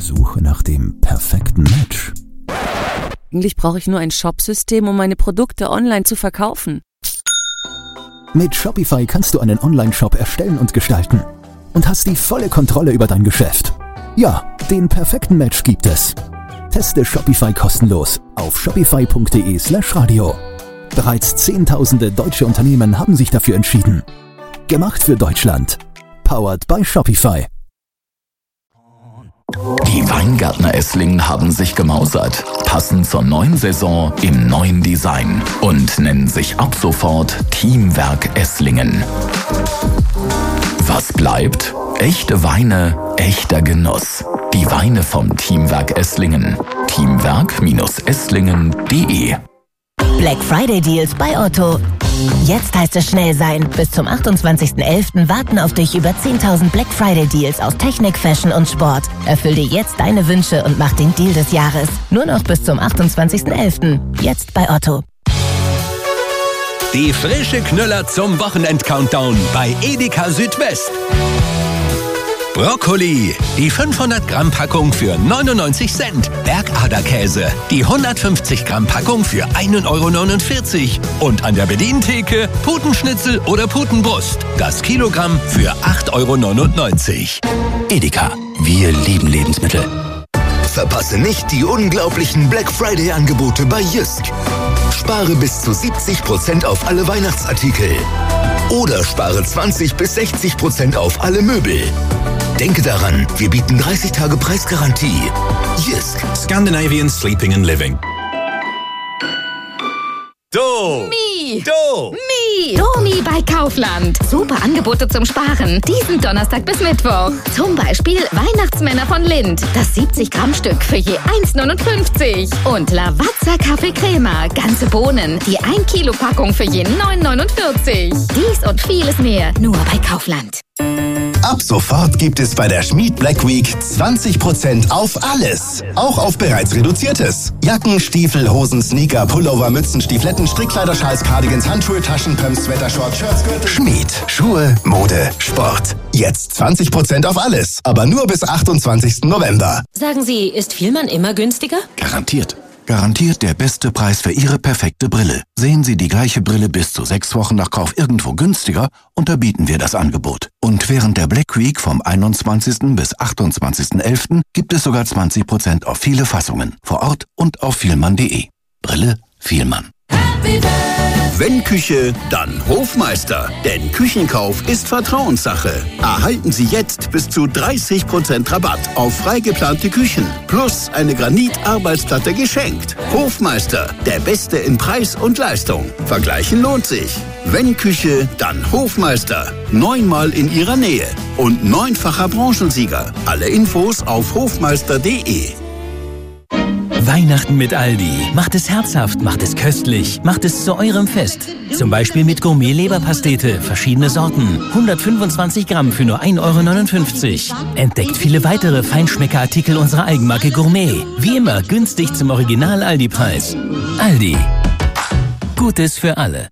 Suche nach dem perfekten Match. Eigentlich brauche ich nur ein Shopsystem, um meine Produkte online zu verkaufen. Mit Shopify kannst du einen Online-Shop erstellen und gestalten und hast die volle Kontrolle über dein Geschäft. Ja, den perfekten Match gibt es. Teste Shopify kostenlos auf shopify.de/radio. Bereits Zehntausende deutsche Unternehmen haben sich dafür entschieden. Gemacht für Deutschland. Powered by Shopify. Die Weingärtner Esslingen haben sich gemausert, passend zur neuen Saison im neuen Design und nennen sich ab sofort Teamwerk Esslingen. Was bleibt? Echte Weine, echter Genuss. Die Weine vom Teamwerk Esslingen. Teamwerk-esslingen.de. Black Friday Deals bei Otto. Jetzt heißt es schnell sein. Bis zum 28.11. warten auf dich über 10.000 Black Friday Deals aus Technik, Fashion und Sport. Erfüll dir jetzt deine Wünsche und mach den Deal des Jahres. Nur noch bis zum 28.11. Jetzt bei Otto. Die frische Knüller zum Wochenend-Countdown bei Edeka Südwest. Brokkoli, die 500 Gramm Packung für 99 Cent. Bergaderkäse, die 150 Gramm Packung für 1,49 €. Und an der Bedientheke Putenschnitzel oder Putenbrust. Das Kilogramm für 8,99 €. Edeka, wir lieben Lebensmittel. Verpasse nicht die unglaublichen Black Friday-Angebote bei Jysk. Spare bis zu 70% auf alle Weihnachtsartikel. Oder spare 20 bis 60% auf alle Möbel. Denke daran, wir bieten 30 Tage Preisgarantie. Jysk. Scandinavian Sleeping and Living. Domi bei Kaufland. Super Angebote zum Sparen. Diesen Donnerstag bis Mittwoch. Zum Beispiel Weihnachtsmänner von Lind. Das 70-Gramm-Stück für je 1,59 €. Und Lavazza Kaffee Crema. Ganze Bohnen. Die 1-Kilo-Packung für je 9,49 €. Dies und vieles mehr. Nur bei Kaufland. Ab sofort gibt es bei der Schmied Black Week 20% auf alles. Auch auf bereits Reduziertes. Jacken, Stiefel, Hosen, Sneaker, Pullover, Mützen, Stiefletten, Strickkleider, Schals, Cardigans, Handschuhe, Taschen, Pumps, Sweater, Shirts, Gürtel. Schmied. Schuhe, Mode, Sport. Jetzt 20% auf alles. Aber nur bis 28. November. Sagen Sie, ist Vielmann immer günstiger? Garantiert. Garantiert der beste Preis für Ihre perfekte Brille. Sehen Sie die gleiche Brille bis zu 6 Wochen nach Kauf irgendwo günstiger, unterbieten wir das Angebot. Und während der Black Week vom 21. bis 28.11. gibt es sogar 20% auf viele Fassungen. Vor Ort und auf vielmann.de. Brille Vielmann. Wenn Küche, dann Hofmeister. Denn Küchenkauf ist Vertrauenssache. Erhalten Sie jetzt bis zu 30% Rabatt auf frei geplante Küchen. Plus eine Granit-Arbeitsplatte geschenkt. Hofmeister, der Beste in Preis und Leistung. Vergleichen lohnt sich. Wenn Küche, dann Hofmeister. 9-mal in Ihrer Nähe. Und 9-facher Branchensieger. Alle Infos auf hofmeister.de. Weihnachten mit Aldi. Macht es herzhaft, macht es köstlich, macht es zu eurem Fest. Zum Beispiel mit Gourmet-Leberpastete, verschiedene Sorten. 125 Gramm für nur 1,59 €. Entdeckt viele weitere Feinschmeckerartikel unserer Eigenmarke Gourmet. Wie immer günstig zum Original-Aldi-Preis. Aldi. Gutes für alle.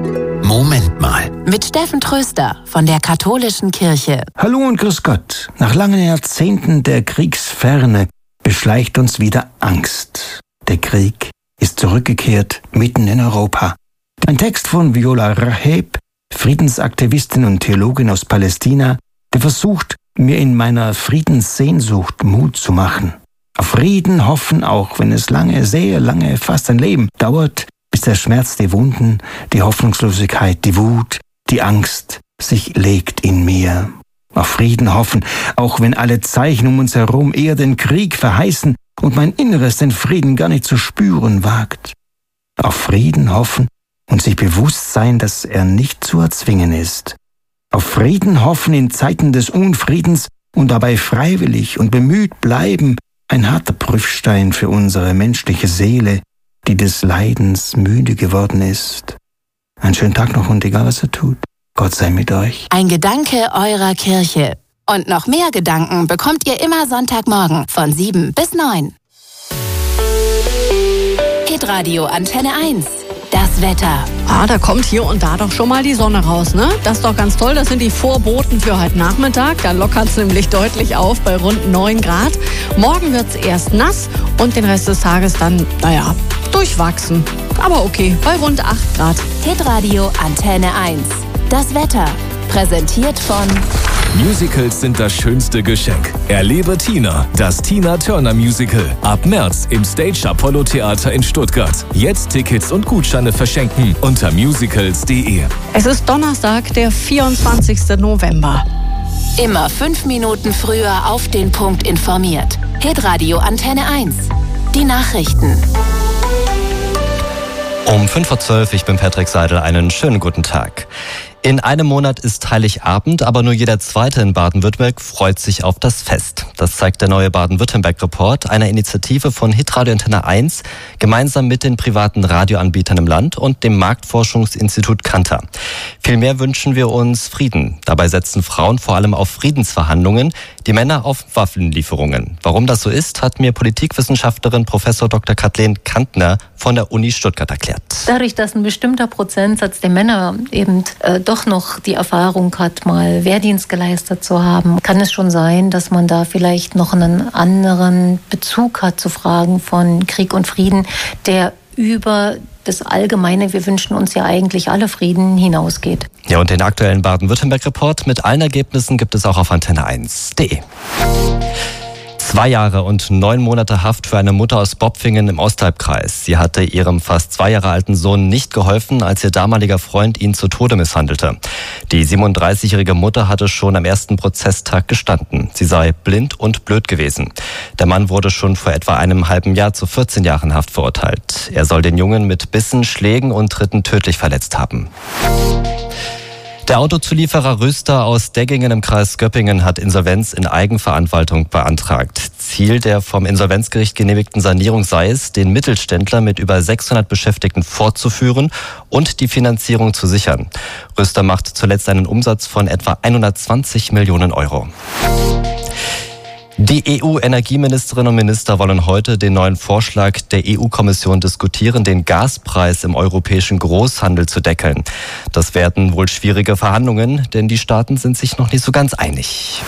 Moment mal. Mit Steffen Tröster von der Katholischen Kirche. Hallo und grüß Gott. Nach langen Jahrzehnten der Kriegsferne beschleicht uns wieder Angst. Der Krieg ist zurückgekehrt mitten in Europa. Ein Text von Viola Raheb, Friedensaktivistin und Theologin aus Palästina, der versucht, mir in meiner Friedenssehnsucht Mut zu machen. Auf Frieden hoffen, auch wenn es lange, sehr lange, fast ein Leben dauert, bis der Schmerz, die Wunden, die Hoffnungslosigkeit, die Wut, die Angst sich legt in mir. Auf Frieden hoffen, auch wenn alle Zeichen um uns herum eher den Krieg verheißen und mein Inneres den Frieden gar nicht zu spüren wagt. Auf Frieden hoffen und sich bewusst sein, dass er nicht zu erzwingen ist. Auf Frieden hoffen in Zeiten des Unfriedens und dabei freiwillig und bemüht bleiben, ein harter Prüfstein für unsere menschliche Seele, die des Leidens müde geworden ist. Einen schönen Tag noch und egal was er tut. Gott sei mit euch. Ein Gedanke eurer Kirche. Und noch mehr Gedanken bekommt ihr immer Sonntagmorgen von 7 bis 9. Hitradio Antenne 1. Das Wetter. Da kommt hier und da doch schon mal die Sonne raus, ne? Das ist doch ganz toll. Das sind die Vorboten für heute Nachmittag. Da lockert es nämlich deutlich auf bei rund 9 Grad. Morgen wird es erst nass und den Rest des Tages dann, durchwachsen. Aber okay, bei rund 8 Grad. Hitradio Antenne 1. Das Wetter. Präsentiert von... Musicals sind das schönste Geschenk. Erlebe Tina, das Tina Turner Musical. Ab März im Stage Apollo Theater in Stuttgart. Jetzt Tickets und Gutscheine verschenken unter musicals.de. Es ist Donnerstag, der 24. November. Immer 5 Minuten früher auf den Punkt informiert. Hitradio Antenne 1. Die Nachrichten. Um 5:12 Uhr, ich bin Patrick Seidel, einen schönen guten Tag. In einem Monat ist Heiligabend, aber nur jeder Zweite in Baden-Württemberg freut sich auf das Fest. Das zeigt der neue Baden-Württemberg-Report, einer Initiative von Hitradio Antenne 1, gemeinsam mit den privaten Radioanbietern im Land und dem Marktforschungsinstitut Kantar. Vielmehr wünschen wir uns Frieden. Dabei setzen Frauen vor allem auf Friedensverhandlungen, die Männer auf Waffenlieferungen. Warum das so ist, hat mir Politikwissenschaftlerin Prof. Dr. Kathleen Kantner von der Uni Stuttgart erklärt. Dadurch, dass ein bestimmter Prozentsatz der Männer eben doch noch die Erfahrung hat, mal Wehrdienst geleistet zu haben, kann es schon sein, dass man da vielleicht noch einen anderen Bezug hat zu Fragen von Krieg und Frieden, der über das Allgemeine, wir wünschen uns ja eigentlich alle Frieden, hinausgeht. Ja, und den aktuellen Baden-Württemberg-Report mit allen Ergebnissen gibt es auch auf antenne1.de. 2 Jahre und 9 Monate Haft für eine Mutter aus Bopfingen im Osthalbkreis. Sie hatte ihrem fast 2 Jahre alten Sohn nicht geholfen, als ihr damaliger Freund ihn zu Tode misshandelte. Die 37-jährige Mutter hatte schon am ersten Prozesstag gestanden. Sie sei blind und blöd gewesen. Der Mann wurde schon vor etwa einem halben Jahr zu 14 Jahren Haft verurteilt. Er soll den Jungen mit Bissen, Schlägen und Tritten tödlich verletzt haben. Der Autozulieferer Röster aus Deggingen im Kreis Göppingen hat Insolvenz in Eigenverantwortung beantragt. Ziel der vom Insolvenzgericht genehmigten Sanierung sei es, den Mittelständler mit über 600 Beschäftigten fortzuführen und die Finanzierung zu sichern. Röster macht zuletzt einen Umsatz von etwa 120 Millionen Euro. Die EU-Energieministerinnen und Minister wollen heute den neuen Vorschlag der EU-Kommission diskutieren, den Gaspreis im europäischen Großhandel zu deckeln. Das werden wohl schwierige Verhandlungen, denn die Staaten sind sich noch nicht so ganz einig.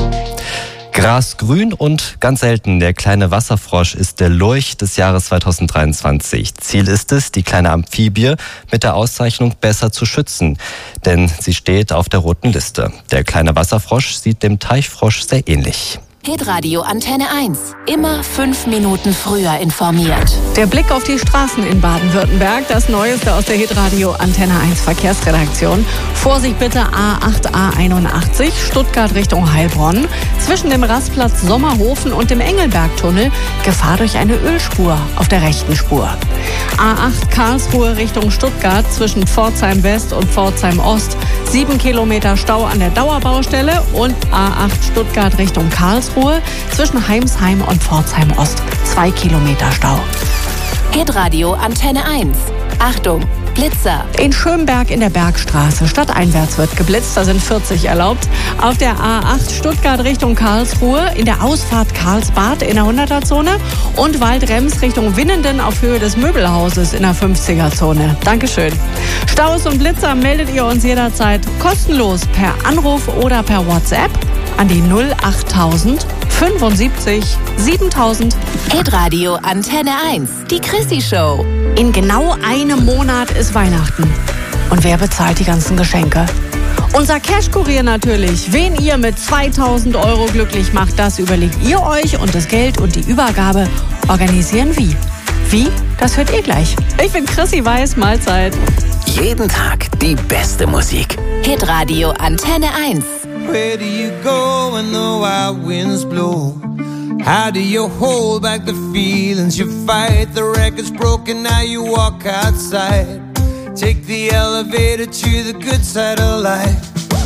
Grasgrün und ganz selten, der kleine Wasserfrosch ist der Lurch des Jahres 2023. Ziel ist es, die kleine Amphibie mit der Auszeichnung besser zu schützen, denn sie steht auf der roten Liste. Der kleine Wasserfrosch sieht dem Teichfrosch sehr ähnlich. Hitradio Antenne 1. Immer 5 Minuten früher informiert. Der Blick auf die Straßen in Baden-Württemberg, das Neueste aus der Hitradio Antenne 1 Verkehrsredaktion. Vorsicht bitte A8, A81, Stuttgart Richtung Heilbronn. Zwischen dem Rastplatz Sommerhofen und dem Engelbergtunnel Gefahr durch eine Ölspur auf der rechten Spur. A8 Karlsruhe Richtung Stuttgart zwischen Pforzheim West und Pforzheim Ost. 7 Kilometer Stau an der Dauerbaustelle und A8 Stuttgart Richtung Karlsruhe zwischen Heimsheim und Pforzheim Ost. 2 Kilometer Stau. Hitradio Antenne 1. Achtung, Blitzer. In Schönberg in der Bergstraße. Stadteinwärts wird geblitzt, da sind 40 erlaubt. Auf der A8 Stuttgart Richtung Karlsruhe, in der Ausfahrt Karlsbad in der 100er-Zone und Waldrems Richtung Winnenden auf Höhe des Möbelhauses in der 50er-Zone. Dankeschön. Staus und Blitzer meldet ihr uns jederzeit kostenlos per Anruf oder per WhatsApp an die 08000 75 7000. Hitradio Antenne 1. Die Chrissy-Show. In genau einem Monat ist Weihnachten. Und wer bezahlt die ganzen Geschenke? Unser Cash-Kurier natürlich. Wen ihr mit 2000 Euro glücklich macht, das überlegt ihr euch. Und das Geld und die Übergabe organisieren wie? Wie? Das hört ihr gleich. Ich bin Chrissy Weiß, Mahlzeit. Jeden Tag die beste Musik. Hitradio Antenne 1. Where do you go when the wild winds blow? How do you hold back the feelings you fight? The record's broken, now you walk outside. Take the elevator to the good side of life.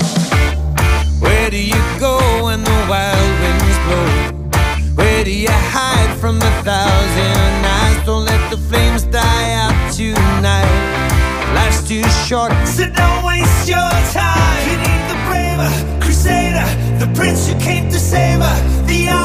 Where do you go when the wild winds blow? Where do you hide from the thousand eyes? Don't let the flames die out tonight. Life's too short, so don't waste your time. You need the braver crusader, the prince who came to save her, the